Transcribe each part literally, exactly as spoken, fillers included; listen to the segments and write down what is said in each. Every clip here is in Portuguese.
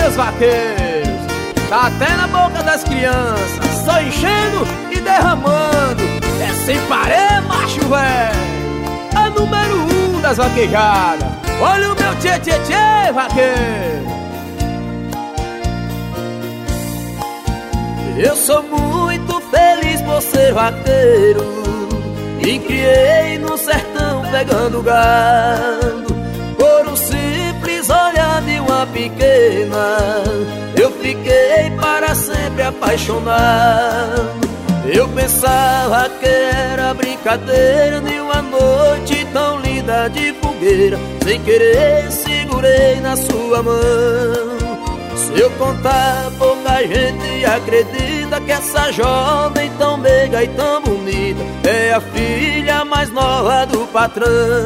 meus vaqueiros. Tá até na boca das crianças, só enchendo e derramando. É sem parar, macho velho, a número um das vaquejadas. Olha o meu tchê tchê tchê, vaqueiro. Eu sou muito feliz por ser vaqueiro. Me criei no sertão pegando gado. Por um simples olhar de uma pequena, eu fiquei para sempre apaixonado. Eu pensava que era brincadeira de uma noite tão linda de fogueira. Sem querer segurei na sua mão. Se eu contar, pouca gente acredita que essa jovem tão meiga e tão bonita é a filha mais nova do patrão.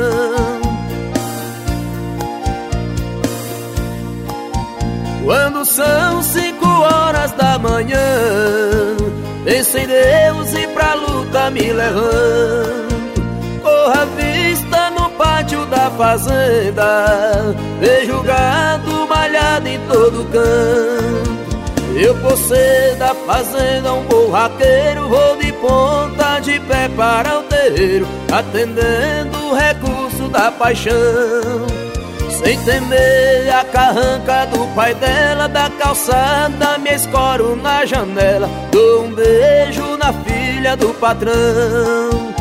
Quando são cinco horas da manhã, penso em Deus e pra luta me levanto. Corro à vista no pátio da fazenda, vejo gado malhado em todo canto. Eu por ser da fazenda um bom vaqueiro, vou de ponta de pé para o terreiro, atendendo o recurso da paixão. Sem temer a carranca do pai dela, da calçada me escoro na janela, dou um beijo na filha do patrão.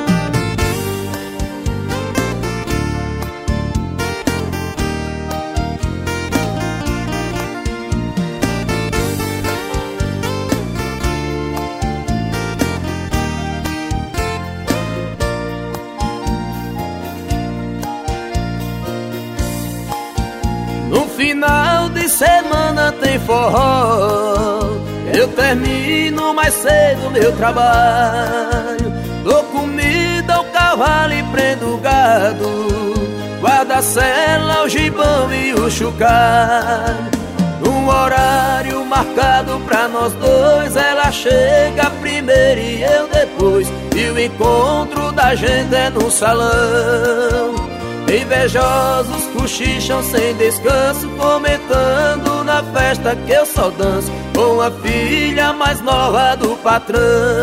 No final de semana tem forró, eu termino mais cedo meu trabalho. Dou comida ao cavalo e prendo o gado, guardo a sela, o gibão e o chocalho. Num horário marcado pra nós dois, ela chega primeiro e eu depois, e o encontro da gente é no salão. Invejosos cochicham sem descanso, comentando na festa que eu só danço com a filha mais nova do patrão.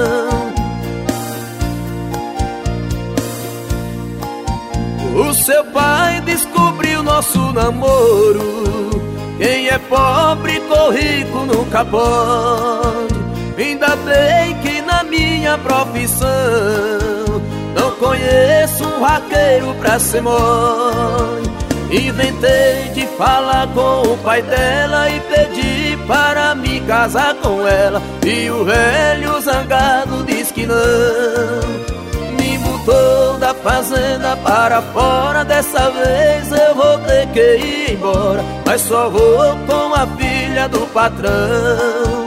O seu pai descobriu nosso namoro, quem é pobre com rico nunca pode. Ainda bem que na minha profissão não conheço um vaqueiro pra ser mole. Inventei de falar com o pai dela e pedi para me casar com ela, e o velho zangado diz que não. Me botou da fazenda para fora, dessa vez eu vou ter que ir embora, mas só vou com a filha do patrão.